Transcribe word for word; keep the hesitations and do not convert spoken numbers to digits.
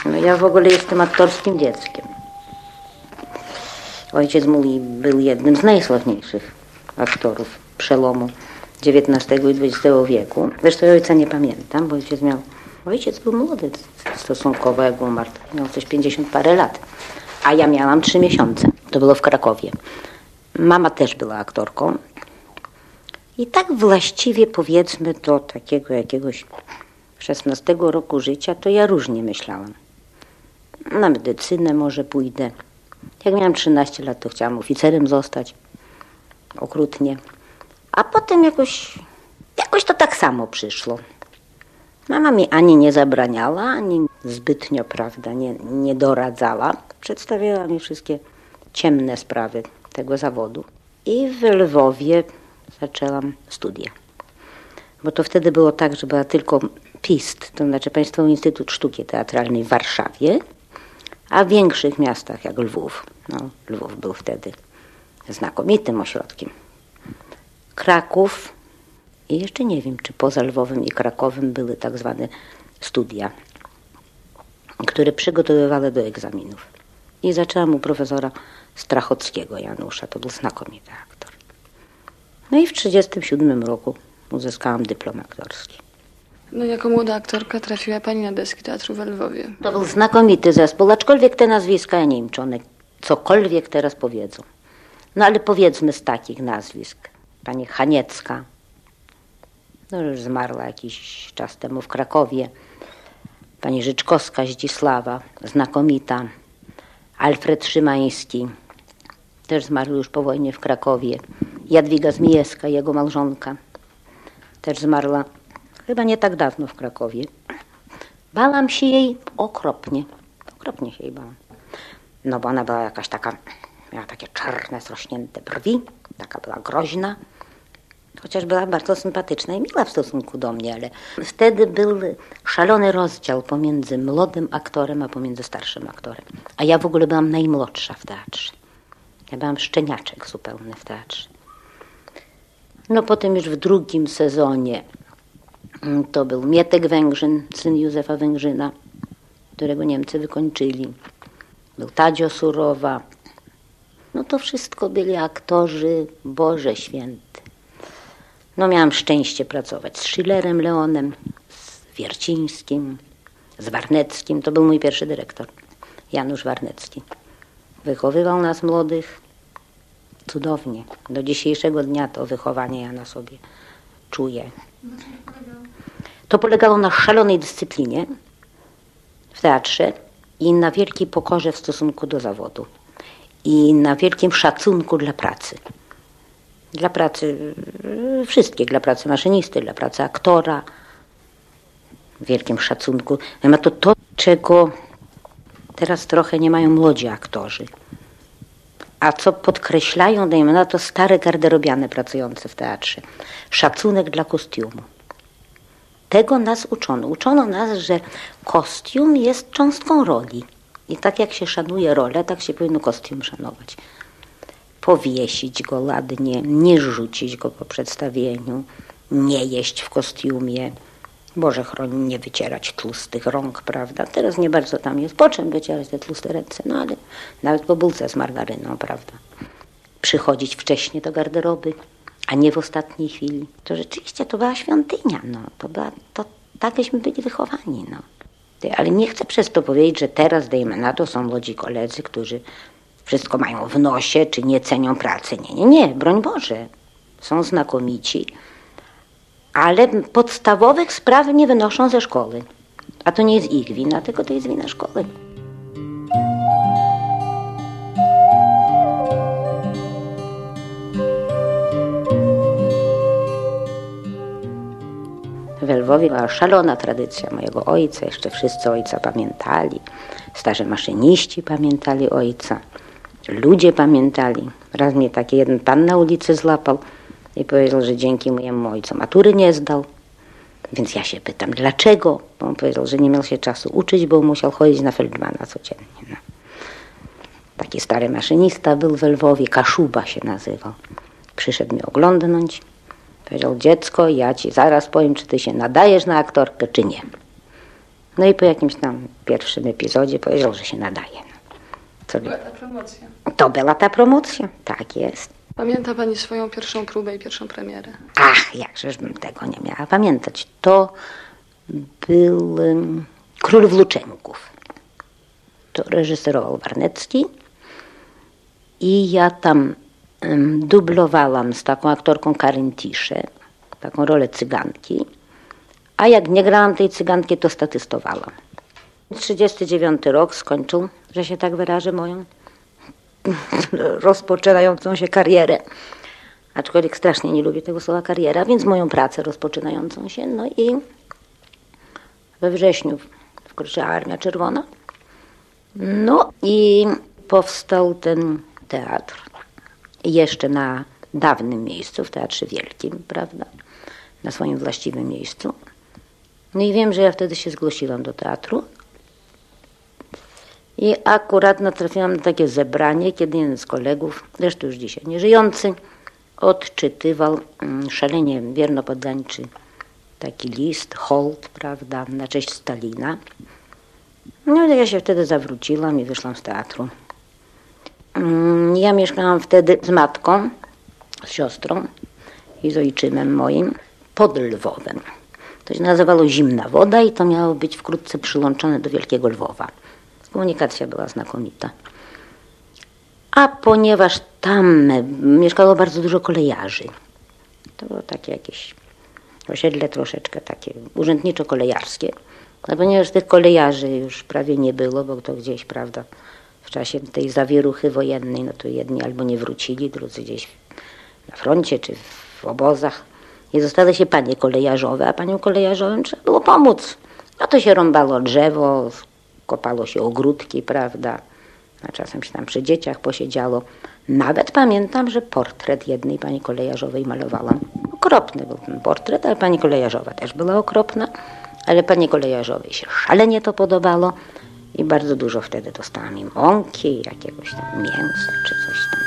No ja w ogóle jestem aktorskim dzieckiem. Ojciec mój był jednym z najsławniejszych aktorów przełomu dziewiętnastego i dwudziestego wieku. Zresztą ojca nie pamiętam, bo ojciec miał... Ojciec był młody stosunkowo, jak umarł. Miał coś pięćdziesiąt parę lat. A ja miałam trzy miesiące. To było w Krakowie. Mama też była aktorką. I tak właściwie powiedzmy do takiego jakiegoś szesnastego roku życia, to ja różnie myślałam. Na medycynę może pójdę. Jak miałam trzynaście lat, to chciałam oficerem zostać. Okrutnie. A potem jakoś, jakoś to tak samo przyszło. Mama mi ani nie zabraniała, ani zbytnio, prawda, nie, nie doradzała. Przedstawiała mi wszystkie ciemne sprawy tego zawodu. I w Lwowie zaczęłam studia. Bo to wtedy było tak, że była tylko P I S T, to znaczy Państwowy Instytut Sztuki Teatralnej w Warszawie, a w większych miastach jak Lwów. No, Lwów był wtedy znakomitym ośrodkiem. Kraków i jeszcze nie wiem, czy poza Lwowem i Krakowem były tak zwane studia, które przygotowywały do egzaminów. I zaczęłam u profesora Strachockiego Janusza, to był znakomity aktor. No i w trzydziestym siódmym roku uzyskałam dyplom aktorski. No jako młoda aktorka trafiła pani na deski teatru we Lwowie. To był znakomity zespół, aczkolwiek te nazwiska, ja nie wiem, czy one cokolwiek teraz powiedzą. No ale powiedzmy z takich nazwisk. Pani Haniecka, no już zmarła jakiś czas temu w Krakowie. Pani Życzkowska Zdzisława, znakomita. Alfred Szymański, też zmarł już po wojnie w Krakowie. Jadwiga Zmijewska, jego małżonka, też zmarła chyba nie tak dawno w Krakowie. Bałam się jej okropnie. Okropnie się jej bałam. No bo ona była jakaś taka, miała takie czarne, zrośnięte brwi, taka była groźna. Chociaż była bardzo sympatyczna i miła w stosunku do mnie, ale wtedy był szalony rozdział pomiędzy młodym aktorem, a pomiędzy starszym aktorem. A ja w ogóle byłam najmłodsza w teatrze. Ja byłam szczeniaczek zupełny w teatrze. No potem już w drugim sezonie to był Mietek Węgrzyn, syn Józefa Węgrzyna, którego Niemcy wykończyli. Był Tadzio Surowa. No to wszystko byli aktorzy, Boże Święty. No miałam szczęście pracować z Schillerem Leonem, z Wiercińskim, z Warneckim. To był mój pierwszy dyrektor, Janusz Warnecki. Wychowywał nas młodych cudownie. Do dzisiejszego dnia to wychowanie ja na sobie czuję. To polegało na szalonej dyscyplinie w teatrze i na wielkiej pokorze w stosunku do zawodu. I na wielkim szacunku dla pracy. Dla pracy wszystkich, dla pracy maszynisty, dla pracy aktora. W wielkim szacunku. Ma to to, czego teraz trochę nie mają młodzi aktorzy. A co podkreślają, dajmy na to stare garderobiane pracujące w teatrze. Szacunek dla kostiumu. Tego nas uczono. Uczono nas, że kostium jest cząstką roli. I tak jak się szanuje rolę, tak się powinno kostium szanować. Powiesić go ładnie, nie rzucić go po przedstawieniu, nie jeść w kostiumie. Boże chroń, nie wycierać tłustych rąk, prawda? Teraz nie bardzo tam jest po czym wycierać te tłuste ręce, no ale nawet po bułce z margaryną, prawda? Przychodzić wcześnie do garderoby, a nie w ostatniej chwili. To rzeczywiście to była świątynia, no. To była, to takeśmy byli wychowani, no. Ale nie chcę przez to powiedzieć, że teraz, dajmy na to, są młodzi koledzy, którzy wszystko mają w nosie, czy nie cenią pracy. Nie, nie, nie, broń Boże. Są znakomici, ale podstawowych spraw nie wynoszą ze szkoły. A to nie jest ich wina, tylko to jest wina szkoły. W Lwowie była szalona tradycja mojego ojca. Jeszcze wszyscy ojca pamiętali. Starzy maszyniści pamiętali ojca. Ludzie pamiętali. Raz mnie taki jeden pan na ulicy złapał i powiedział, że dzięki mojemu ojcu matury nie zdał. Więc ja się pytam, dlaczego? Bo on powiedział, że nie miał się czasu uczyć, bo musiał chodzić na Feldmana codziennie. No. Taki stary maszynista był w Lwowie, Kaszuba się nazywał. Przyszedł mnie oglądnąć. Powiedział, dziecko, ja ci zaraz powiem, czy ty się nadajesz na aktorkę, czy nie. No i po jakimś tam pierwszym epizodzie powiedział, że się nadaje. Co Była ta promocja. To była ta promocja, tak jest. Pamięta pani swoją pierwszą próbę i pierwszą premierę? Ach, jakżeżbym tego nie miała pamiętać. To był um, Król Włóczęgów. To reżyserował Warnecki i ja tam um, dublowałam z taką aktorką Karin Tisze, taką rolę cyganki, a jak nie grałam tej cyganki, to statystowałam. trzydziesty dziewiąty rok skończył, że się tak wyrażę, moją rozpoczynającą się karierę. Aczkolwiek strasznie nie lubię tego słowa kariera, więc moją pracę rozpoczynającą się. No i we wrześniu wkroczyła Armia Czerwona. No i powstał ten teatr jeszcze na dawnym miejscu, w Teatrze Wielkim, prawda? Na swoim właściwym miejscu. No i wiem, że ja wtedy się zgłosiłam do teatru. I akurat natrafiłam na takie zebranie, kiedy jeden z kolegów, zresztą już dzisiaj nieżyjący, odczytywał szalenie wiernopoddańczy taki list, hołd, prawda, na cześć Stalina. No i ja się wtedy zawróciłam i wyszłam z teatru. Ja mieszkałam wtedy z matką, z siostrą i z ojczymem moim pod Lwowem. To się nazywało Zimna Woda i to miało być wkrótce przyłączone do Wielkiego Lwowa. Komunikacja była znakomita. A ponieważ tam mieszkało bardzo dużo kolejarzy, to było takie jakieś osiedle troszeczkę takie urzędniczo-kolejarskie, a ponieważ tych kolejarzy już prawie nie było, bo to gdzieś, prawda, w czasie tej zawieruchy wojennej, no to jedni albo nie wrócili, drudzy gdzieś na froncie czy w obozach i zostały się panie kolejarzowe, a paniom kolejarzowym trzeba było pomóc. No to się rąbało drzewo, kopało się ogródki, prawda, a czasem się tam przy dzieciach posiedziało. Nawet pamiętam, że portret jednej pani kolejarzowej malowałam. Okropny był ten portret, ale pani kolejarzowa też była okropna, ale pani kolejarzowej się szalenie to podobało i bardzo dużo wtedy dostałam i mąki, jakiegoś tam mięsa czy coś tam.